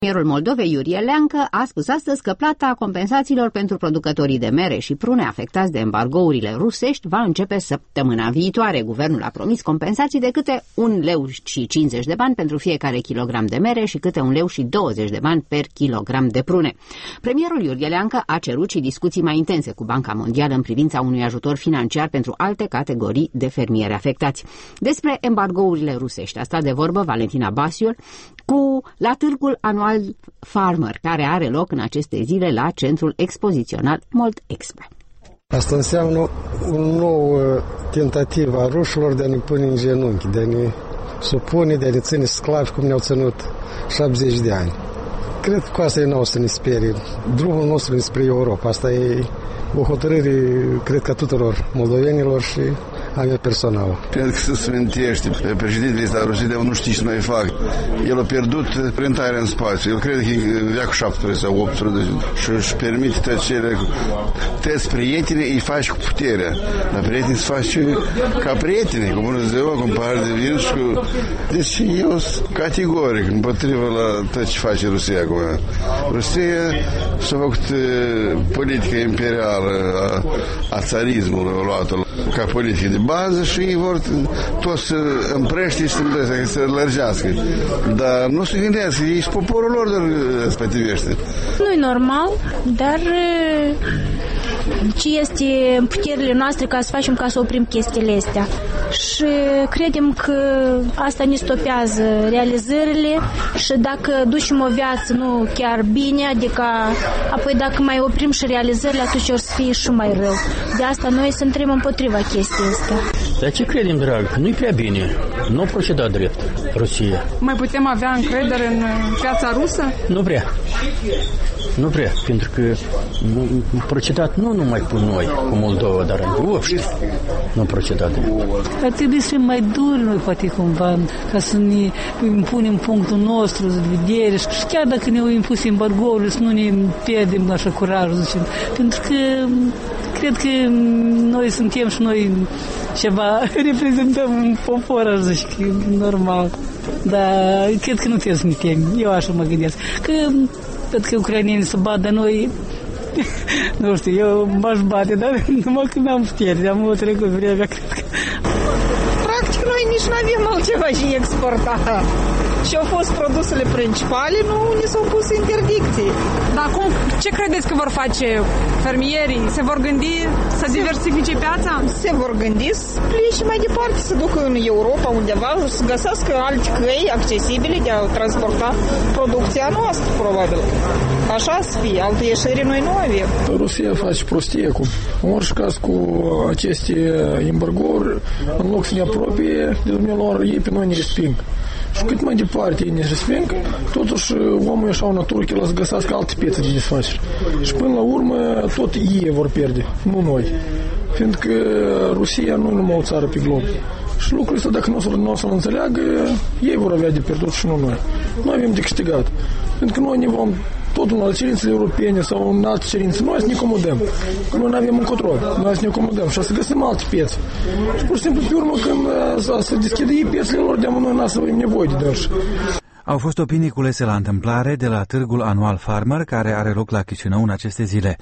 Premierul Moldovei, Iurie Leancă, a spus astăzi că plata compensațiilor pentru producătorii de mere și prune afectați de embargourile rusești va începe săptămâna viitoare. Guvernul a promis compensații de câte 1,50 leu pentru fiecare kilogram de mere și câte 1,20 leu per kilogram de prune. Premierul Iurie Leancă a cerut și discuții mai intense cu Banca Mondială în privința unui ajutor financiar pentru alte categorii de fermieri afectați. Despre embargourile rusești a stat de vorbă Valentina Basiul la târgul anual Farmer, care are loc în aceste zile la Centrul Expozițional Moldexpo. Asta înseamnă o nouă tentativă a rușilor de a ne pune în genunchi, de a ne supune, de a ne ține sclavi cum ne-au ținut 70 de ani. Cred că cu asta e nou să ne sperie. Drumul nostru spre Europa. Asta e o hotărâre, cred că, a tuturor moldovenilor și a mea personală. Cred că se smintește. Președintele ăsta rusit de nu știi ce mai fac. El a pierdut orientarea în spațiu. El crede că e în veacul 17 sau 18 și își permite tot cele. Toți prietenii îi faci cu puterea. Dar prietenii se faci ca prieteni, cu bună ziua, cu un pahar de vin și cu... Deci eu sunt categoric împotrivă la tot ce face Rusia acum. Rusia s-a făcut politică imperială a țarismului, a luat-o ca politică de bază și ei vor toți să împrește și să lărgească. Dar nu se gândească, ei și poporul lor respectivește. Nu-i normal, dar ce este în puterile noastre ca să facem ca să oprim chestiile astea. Și credem că asta ne stopează realizările și dacă ducem o viață nu chiar bine, adică apoi dacă mai oprim și realizările, atunci o să fie și mai rău. De asta noi suntem împotriva chestiei astea. Dar ce credem, drag? Nu-i prea bine. Nu a procedat drept Rusia. Mai putem avea încredere în piața rusă? Nu prea. Nu prea, pentru că procedat nu numai cu noi, cu Moldova, dar în obște. Nu procedat. Ar trebui să fim mai duri noi, poate cumva, ca să ne impunem punctul nostru de vedere și chiar dacă ne-au impus embargoul, să nu ne pierdem așa curajul, zicem. Pentru că cred că noi suntem și noi ceva, reprezentăm un popor, aș zice, că e normal. Dar cred că nu trebuie să ne temem. Eu așa mă gândesc. Că cred că ucrainenii se bat de noi, nu știu, eu m-aș bate, dar numai că n-am putere, am o trecut vremea, cred că... Practic, noi nici nu avem altceva și exporta. Și au fost produsele principale, nu ni s-au pus interdicții. Dar acum, ce credeți că vor face fermierii? Se vor gândi să diversifice piața? Se vor gândi să plece mai departe, să ducă în Europa undeva, să găsească alte căi accesibile de a transporta producția noastră, probabil. Așa să fie, alte ieșiri noi nu avem. Rusia face prostie acum. În orice caz, cu aceste embargouri, în loc să ne apropie de dumnealor, ei pe noi ne resping. Și cât mai departe ei ne resping, totuși omul e așa o natură că el să găsească alte piețe de desfacere. Și până la urmă tot ei vor pierde, nu noi. Fiindcă Rusia nu e numai o țară pe glob. Și lucrul ăsta, dacă nu o să-l înțeleagă, ei vor avea de pierdut și nu noi. Noi avem de câștigat. Pentru că noi ne vom totul la cerințele europene sau în alte cerințe, noi să ne comodăm. Că noi nu avem un control. Noi să ne comodăm și să găsim alte piețe. Și pur și simplu, pe urmă, când să deschide ei piețele lor, de noi n-a să avem nevoie de dânsi. Au fost opinii culese la întâmplare de la târgul anual Farmer, care are loc la Chișinău în aceste zile.